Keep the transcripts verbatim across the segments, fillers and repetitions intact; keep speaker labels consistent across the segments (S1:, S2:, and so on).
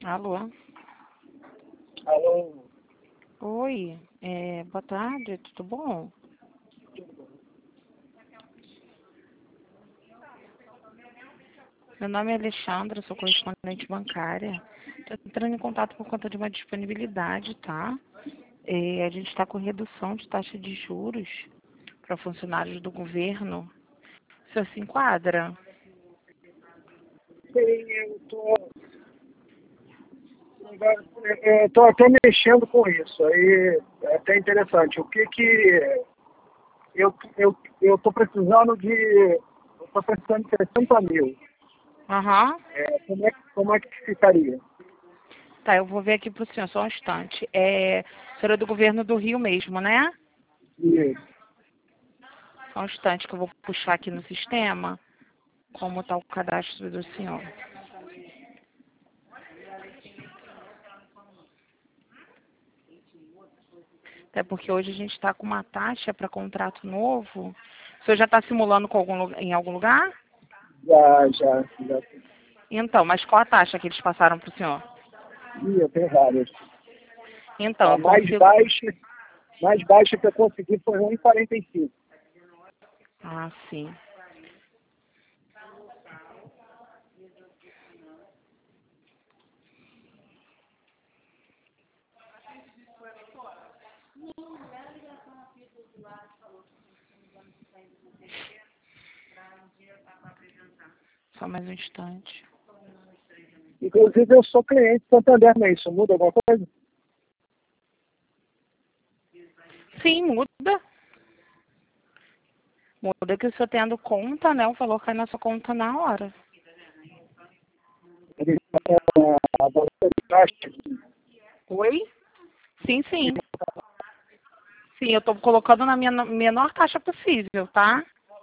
S1: Alô?
S2: Alô?
S1: Oi, é, boa tarde, tudo bom? Meu nome é Alexandra, sou correspondente bancária. Estou entrando em contato por conta de uma disponibilidade, tá? É, a gente está com redução de taxa de juros para funcionários do governo. O senhor se enquadra?
S2: Sim, eu tô, eu tô até mexendo com isso. Aí é até interessante. O que que eu eu eu tô precisando de eu tô precisando de sessenta mil.
S1: Aham.
S2: É, como é que- como é que ficaria?
S1: Tá, eu vou ver aqui para o senhor, só um instante. É, o senhor é do governo do Rio mesmo, né?
S2: Isso.
S1: Só um instante que eu vou puxar aqui no sistema como está o cadastro do senhor. Até porque hoje a gente está com uma taxa para contrato novo. O senhor já está simulando com algum, lu- em algum lugar?
S2: Já, já, já.
S1: Então, mas qual a taxa que eles passaram para o senhor?
S2: Ih, eu tenho várias.
S1: Então,
S2: A
S1: eu
S2: mais
S1: consigo...
S2: baixa, mais baixa que eu consegui foi um e quarenta e cinco.
S1: Ah, sim. Só mais um instante.
S2: Inclusive eu sou cliente do Santander, mas isso muda alguma coisa?
S1: Sim, muda. Muda que o senhor tendo conta, né? O valor cai na sua conta na hora.
S2: Ele a bolsa de taxa.
S1: Oi? Sim, sim. Sim, eu estou colocando na minha menor taxa possível, tá?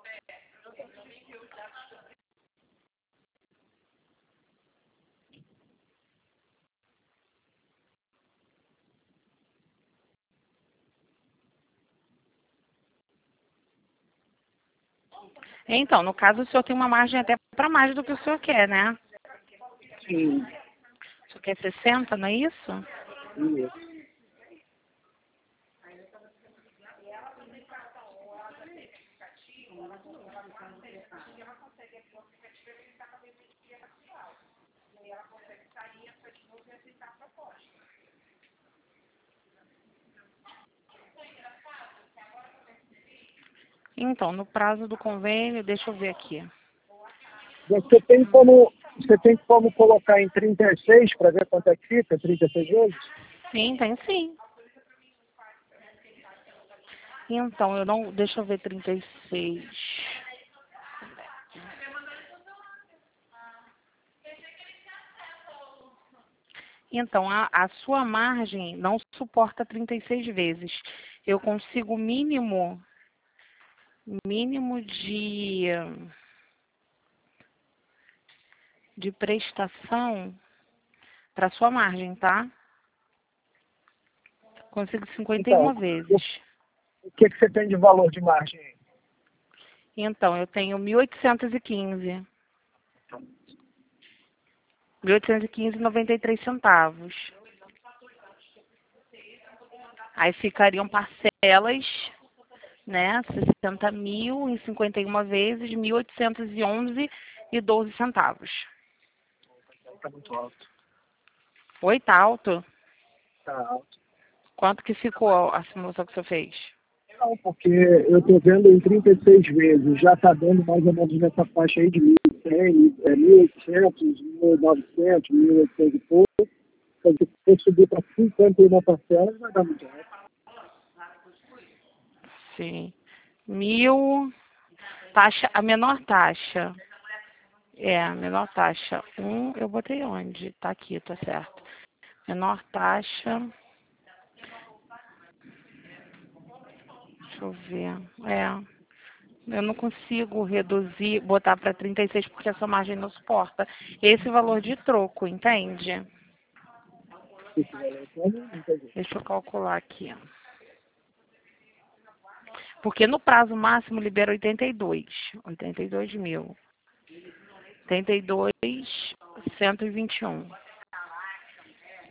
S1: Então, no caso, o senhor tem uma margem até para mais do que o senhor quer, né?
S2: Sim,
S1: O senhor quer sessenta, não é isso?
S2: isso.
S1: Então, no prazo do convênio, deixa eu ver aqui.
S2: Você tem como, você tem como colocar em trinta e seis para ver quanto é que fica, trinta e seis vezes?
S1: Sim, tem sim. Então, eu não. Deixa eu ver trinta e seis. Então, a, a sua margem não suporta trinta e seis vezes. Eu consigo mínimo, mínimo de, de prestação para sua margem, tá? Consigo cinquenta e
S2: Então,
S1: uma vezes.
S2: o o que, que você tem de valor de margem aí?
S1: Então, eu tenho mil oitocentos e quinze. mil oitocentos e quinze e noventa e três centavos. Aí ficariam parcelas, né? sessenta mil em cinquenta e uma vezes, mil oitocentos e onze e doze centavos.
S2: Está muito alto.
S1: Oi, tá alto?
S2: Está alto.
S1: Quanto que ficou a simulação que você fez?
S2: Não, porque eu estou vendo em trinta e seis vezes, já está dando mais ou menos nessa faixa aí de mil e cem, é, mil e oitocentos, mil e novecentos, mil e oitocentos e pouco. Então, se for subir para cinquenta e uma parcelas, vai dar muito alto.
S1: Sim. Mil. Taxa, a menor taxa. É, a menor taxa. Um, eu botei onde? Tá aqui, tá certo. Menor taxa. Deixa eu ver. É. Eu não consigo reduzir, botar para trinta e seis porque essa margem não suporta esse valor de troco, entende?
S2: Esse valor, então, não tem jeito.
S1: Deixa eu calcular aqui. Porque no prazo máximo libera oitenta e dois. oitenta e dois mil. oitenta e dois, cento e vinte e um.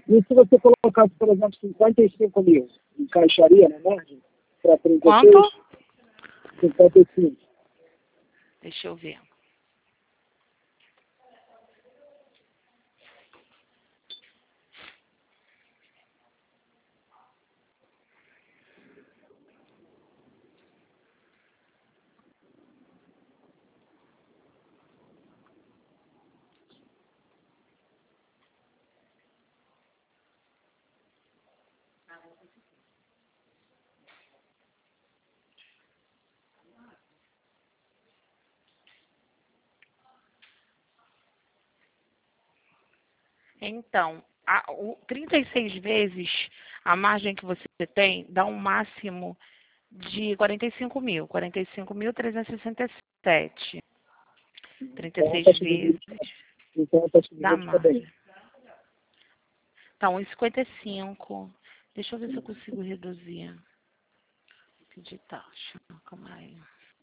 S2: E se você colocasse, por exemplo, cinquenta e cinco mil, encaixaria na margem? Para trinta e
S1: Quanto?
S2: seis? cinquenta e cinco.
S1: Deixa eu ver. Então, a, o, trinta e seis vezes a margem que você tem dá um máximo de quarenta e cinco mil. quarenta e cinco mil trezentos e sessenta e sete.
S2: Então, a
S1: trinta e seis
S2: taxa de
S1: vezes
S2: juros, então, a taxa de
S1: da
S2: juros está bem.
S1: margem. Tá, um e cinquenta e cinco. Deixa eu ver se eu consigo reduzir. De taxa. Calma aí.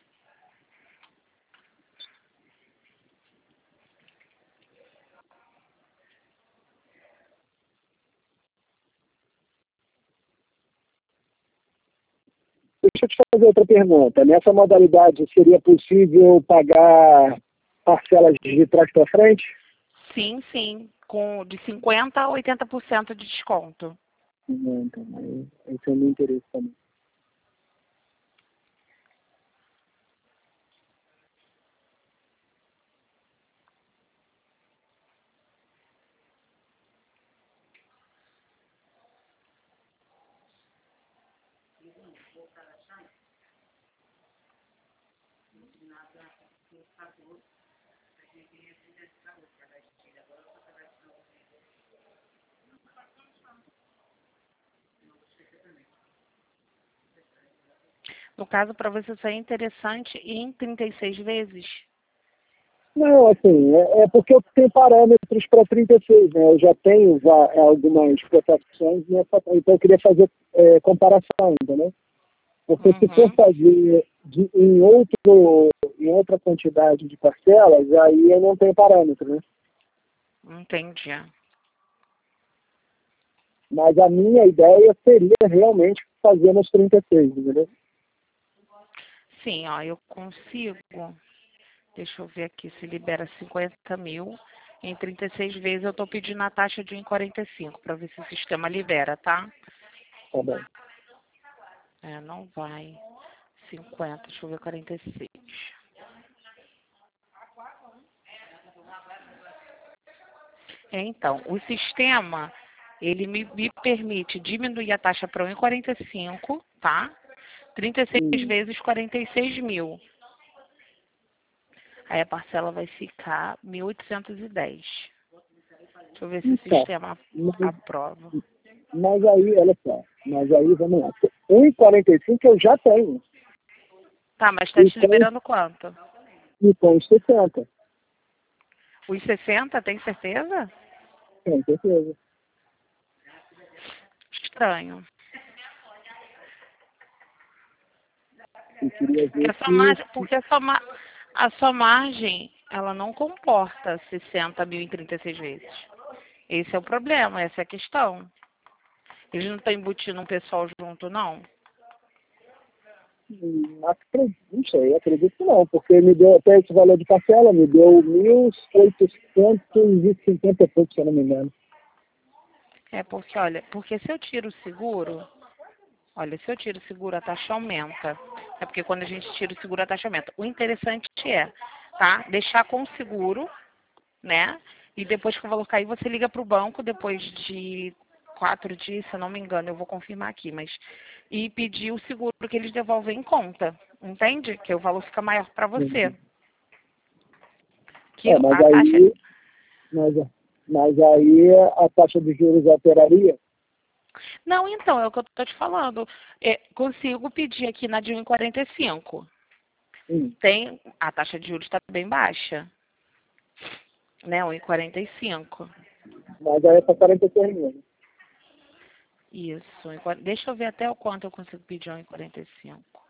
S2: Deixa eu te fazer outra pergunta. Nessa modalidade, seria possível pagar parcelas de trás para frente?
S1: Sim, sim. Com de cinquenta a oitenta por cento de desconto.
S2: Não, então, aí, esse é o meu interesse também.
S1: No caso, para você sair interessante em trinta e seis vezes.
S2: Não, assim, é, é porque eu tenho parâmetros para trinta e seis, né? Eu já tenho va- algumas cotações, nessa, então eu queria fazer é, comparação ainda, né? Porque se for
S1: Uhum.
S2: fazer de, em, outro, em outra quantidade de parcelas, aí eu não tenho parâmetro, né?
S1: Entendi.
S2: Mas a minha ideia seria realmente fazer nos trinta e seis, entendeu?
S1: Sim, ó, eu consigo. Deixa eu ver aqui se libera cinquenta mil. Em trinta e seis vezes eu estou pedindo a taxa de um e quarenta e cinco para ver se o sistema libera, tá?
S2: Tá bom.
S1: É, não vai. cinquenta, deixa eu ver quarenta e seis. É, então, o sistema, ele me, me permite diminuir a taxa para um e quarenta e cinco, tá? trinta e seis
S2: Hum.
S1: vezes quarenta e seis mil. Aí a parcela vai ficar mil oitocentos e dez. Deixa eu ver se o
S2: Então,
S1: sistema
S2: mas,
S1: aprova.
S2: mas aí, olha só, mas aí vamos lá. um e quarenta e cinco eu já tenho.
S1: Tá, mas está
S2: E
S1: te
S2: com,
S1: liberando quanto?
S2: e com os sessenta,
S1: Os sessenta, tem certeza?
S2: com certeza.
S1: Estranho.
S2: Eu queria
S1: Porque
S2: ver
S1: a sua
S2: se,
S1: margem, porque a sua, ma- a sua margem, ela não comporta sessenta mil em trinta e seis vezes. Esse é o problema, essa é a questão. Eles não estão embutindo um pessoal junto, não?
S2: hum, acredito, não sei, acredito que não, porque me deu até esse valor de parcela, me deu mil oitocentos e cinquenta e pouco, se eu não me engano.
S1: É porque, olha, porque se eu tiro o seguro, olha, se eu tiro o seguro, a taxa aumenta. É porque quando a gente tira o seguro, a taxa aumenta. O interessante é, tá? Deixar com o seguro, né? E depois que o valor cair, você liga para o banco depois de quatro dias, se eu não me engano, eu vou confirmar aqui, mas e pedir o seguro que eles devolvem em conta, entende? Que o valor fica maior para você.
S2: Uhum.
S1: Que
S2: É, mas
S1: a taxa.
S2: aí, mas, mas aí a taxa de juros alteraria?
S1: Não, então, é o que eu tô te falando. É, consigo pedir aqui na de um e quarenta e cinco.
S2: Hum,
S1: Tem, a taxa de juros está bem baixa, né? um e quarenta e cinco.
S2: mas aí é para quarenta e seis mil.
S1: Isso. um e quarenta Deixa eu ver até o quanto eu consigo pedir um e quarenta e cinco.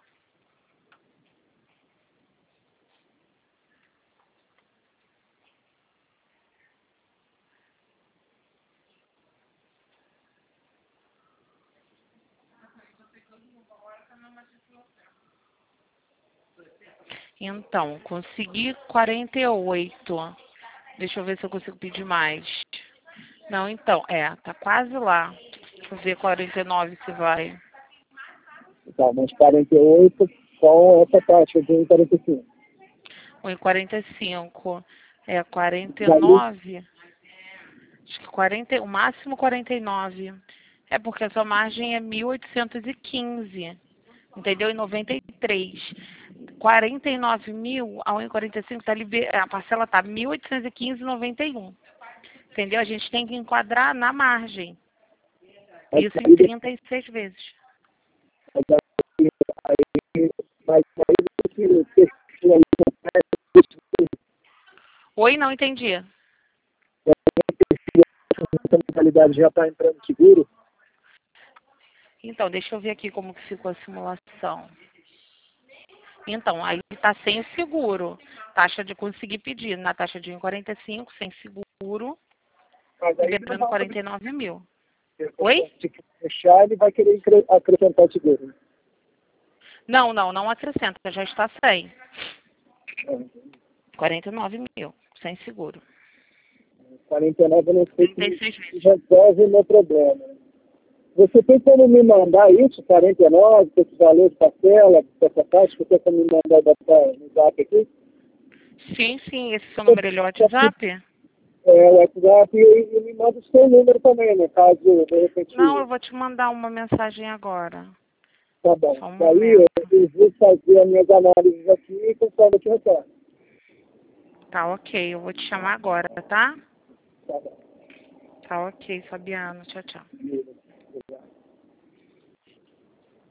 S1: Então, consegui quarenta e oito. Deixa eu ver se eu consigo pedir mais. Não, então, é, tá quase lá. Deixa eu ver quarenta e nove se vai.
S2: Tá, mas quarenta e oito com essa taxa de um vírgula quarenta e cinco.
S1: um e quarenta e cinco. É, quarenta e
S2: Daí,
S1: nove. Acho que quarenta, o máximo quarenta e nove. É porque a sua margem é mil oitocentos e quinze. Entendeu? E noventa e três. quarenta e nove mil a um e quarenta e cinco, tá liber... a parcela tá mil oitocentos e quinze e noventa e um. Entendeu? A gente tem que enquadrar na margem. Isso em trinta e seis vezes.
S2: aí, mas aí esse perfil aí,
S1: Oi, não entendi.
S2: essa mentalidade já está entrando seguro?
S1: Então, deixa eu ver aqui como que ficou a simulação. Então, aí está sem o seguro. Taxa de conseguir pedir. Na taxa de um e quarenta e cinco, sem seguro,
S2: Mas aí não
S1: lembrando
S2: vai
S1: quarenta e nove mil. Oi?
S2: se fechar, ele vai querer acre- acrescentar seguro. Né?
S1: Não, não, não acrescenta, já está sem. quarenta e nove mil, sem seguro.
S2: quarenta e nove eu não sei
S1: trinta e seis
S2: se
S1: vezes.
S2: resolve o meu problema. Você tem como me mandar isso, quarenta e nove, com esse valor de parcela, com essa taxa, você tem como me mandar botar no zap aqui?
S1: Sim, sim, esse seu número é o WhatsApp?
S2: É, o WhatsApp e, e me manda o seu número também, né? Caso, de repente,
S1: Não, eu vou te mandar uma mensagem agora.
S2: tá bom.
S1: Só um
S2: Daí eu,
S1: momento.
S2: eu vou fazer as minhas análises aqui e conforme eu te retorno.
S1: Tá ok, eu vou te chamar agora, tá?
S2: Tá bom.
S1: Tá ok, Fabiano. Tchau, tchau.
S2: Beleza.